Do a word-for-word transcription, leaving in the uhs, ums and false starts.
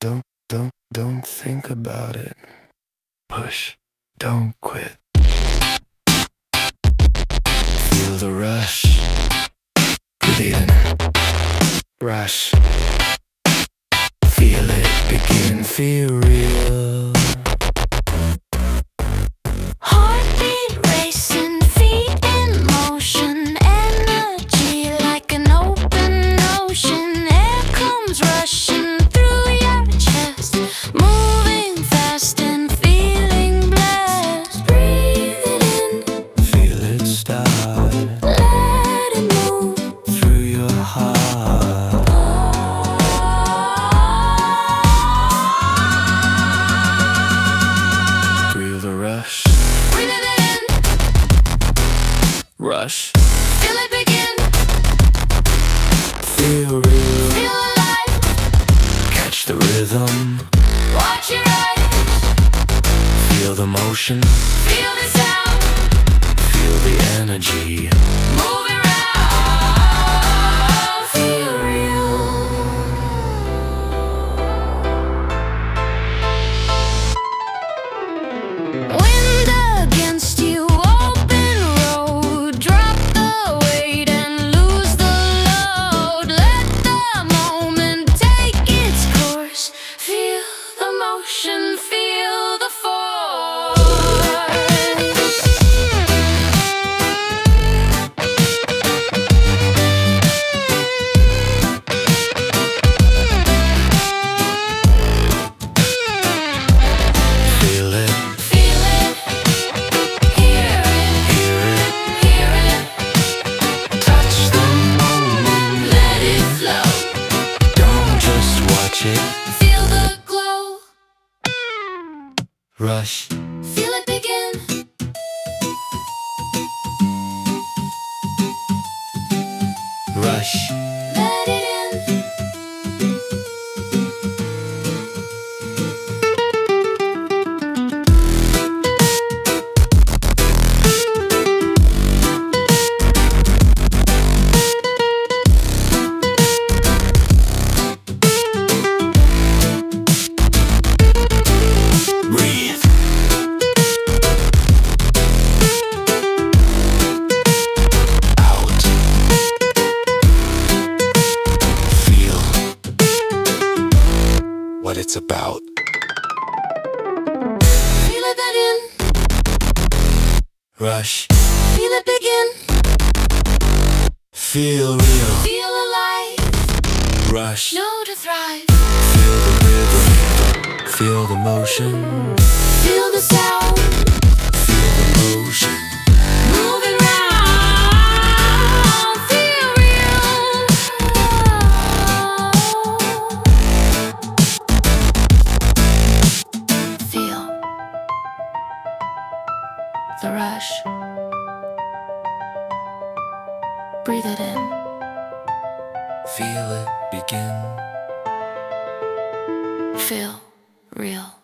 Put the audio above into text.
don't, don't, don't think about it. Push, don't quit. Feel the rush. Breathe in. Rush. Feel it begin, feel real. Heartbeat racing, feet in motion, energy like an open ocean. Air comes rushing through your chest, moving fast and feeling blessed. Breathe it in, Feel it start let it move through your heart. Feel the rush. Breathe it in, Rush. feel it begin, Feel real. feel alive. Catch the rhythm. Watch your eyes, Feel the motion. feel the sound, Feel the energy. move around, feel real. Wind against you, open road. Drop the weight and lose the load. Let the moment take its course. Feel the motion, feel the force. Feel it. Feel it, hear it, Hear it. hear it. Touch the moment. Let it flow. Don't just watch it. Feel the glow. Rush. Feel it begin. Rush. Let it in. Breathe. Out. Feel what it's about. Feel it let in. Rush. Feel it begin. Feel real. Feel alive. Rush. Know to thrive. Feel the rhythm. Feel the motion. Feel the sound. Feel the motion. Moving round. Feel real. Feel the rush. Breathe it in. Feel it begin. Feel real.